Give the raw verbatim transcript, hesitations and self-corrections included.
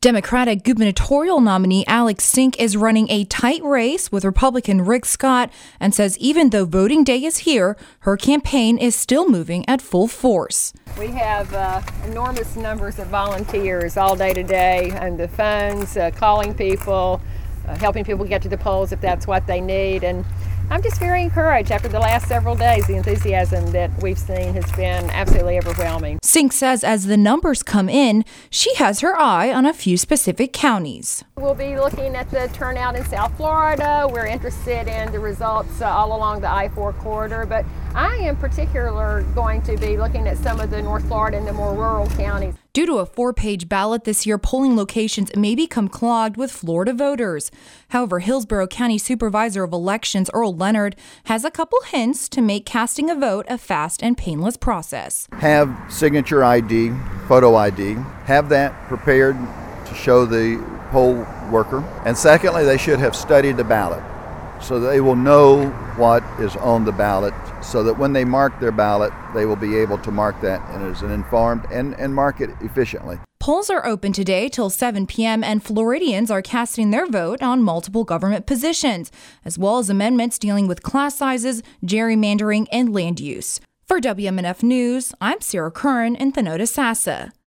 Democratic gubernatorial nominee Alex Sink is running a tight race with Republican Rick Scott and says even though voting day is here, her campaign is still moving at full force. We have uh, enormous numbers of volunteers all day today on the phones, uh, calling people, uh, helping people get to the polls if that's what they need. And I'm just very encouraged after the last several days. The enthusiasm that we've seen has been absolutely overwhelming. Sink says as the numbers come in, she has her eye on a few specific counties. We'll be looking at the turnout in South Florida. We're interested in the results uh, all along the I four corridor, but I am particularly going to be looking at some of the North Florida and the more rural counties. Due to a four-page ballot this year, polling locations may become clogged with Florida voters. However, Hillsborough County Supervisor of Elections Earl Leonard has a couple hints to make casting a vote a fast and painless process. Have signature I D, photo I D, have that prepared to show the poll worker. And secondly, they should have studied the ballot so they will know what is on the ballot, so that when they mark their ballot, they will be able to mark that and as an informed and, and mark it efficiently. Polls are open today till seven p.m. and Floridians are casting their vote on multiple government positions, as well as amendments dealing with class sizes, gerrymandering, and land use. For W M N F News, I'm Sarah Curran in Thanota Sassa.